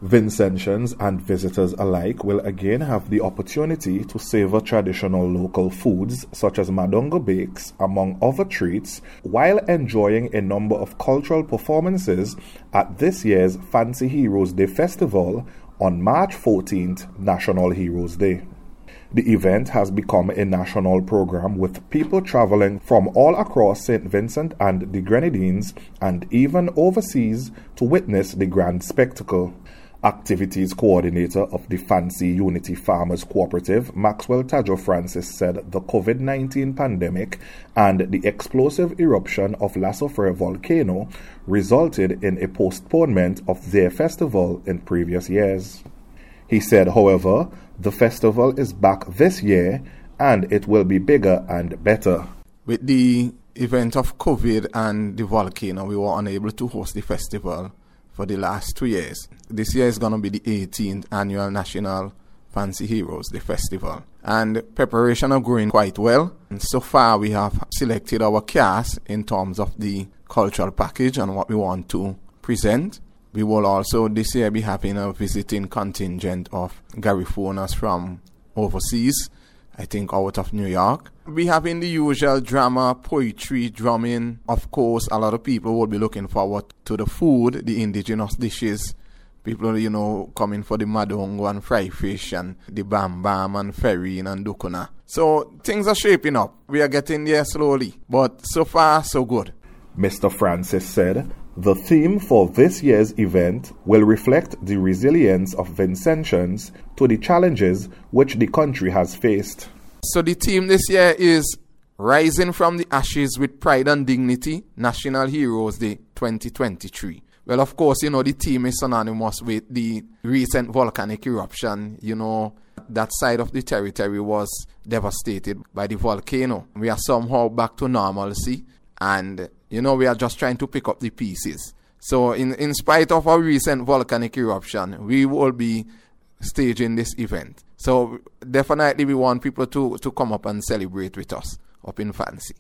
Vincentians and visitors alike will again have the opportunity to savor traditional local foods such as Madongo bakes, among other treats, while enjoying a number of cultural performances at this year's Fancy Heroes Day Festival on March 14th, National Heroes Day. The event has become a national program with people traveling from all across St. Vincent and the Grenadines and even overseas to witness the grand spectacle. Activities coordinator of the Fancy Unity Farmers Cooperative, Maxwell Tajo Francis, said the COVID-19 pandemic and the explosive eruption of La Soufrière volcano resulted in a postponement of their festival in previous years. He said, however, the festival is back this year and it will be bigger and better. With the event of COVID and the volcano, we were unable to host the festival for the last 2 years. This year is going to be the 18th annual National Fancy Heroes Day Festival. And preparation are going quite well. And so far we have selected our cast in terms of the cultural package and what we want to present. We will also this year be having a visiting contingent of Garifunians from overseas, I think out of New York. We having the usual drama, poetry, drumming. Of course, a lot of people will be looking forward to the food, the indigenous dishes. People, coming for the madongo and fry fish and the bam bam and ferrying and dukuna. So things are shaping up. We are getting there slowly, but so far so good. Mr. Francis said, the theme for this year's event will reflect the resilience of Vincentians to the challenges which the country has faced. So the theme this year is Rising from the Ashes with Pride and Dignity, National Heroes Day 2023. Well, of course, the theme is synonymous with the recent volcanic eruption. That side of the territory was devastated by the volcano. We are somehow back to normalcy, and we are just trying to pick up the pieces. So in spite of our recent volcanic eruption, we will be staging this event. So definitely we want people to come up and celebrate with us up in Fancy.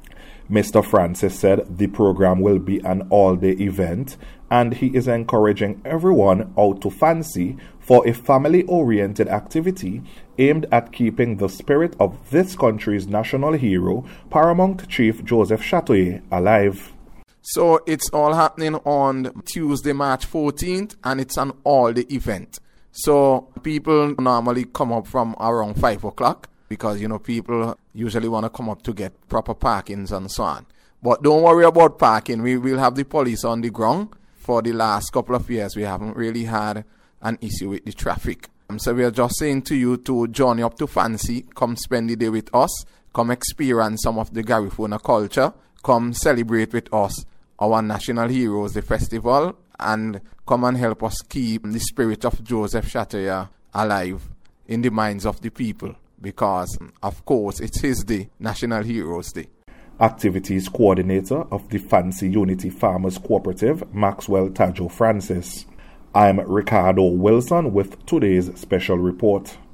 Mr. Francis said the program will be an all-day event and he is encouraging everyone out to Fancy for a family-oriented activity aimed at keeping the spirit of this country's national hero, Paramount Chief Joseph Chatoyer, alive. So it's all happening on Tuesday, March 14th, and it's an all-day event. So people normally come up from around 5 o'clock because, people usually want to come up to get proper parkings and so on. But don't worry about parking. We will have the police on the ground. For the last couple of years, we haven't really had an issue with the traffic. So we are just saying to you to journey up to Fancy, come spend the day with us, come experience some of the Garifuna culture, come celebrate with us our National Heroes Day Festival, and come and help us keep the spirit of Joseph Chatoyer alive in the minds of the people, because, of course, it's his day, National Heroes Day. Activities coordinator of the Fancy Unity Farmers Cooperative, Maxwell Tajo Francis. I'm Ricardo Wilson with today's special report.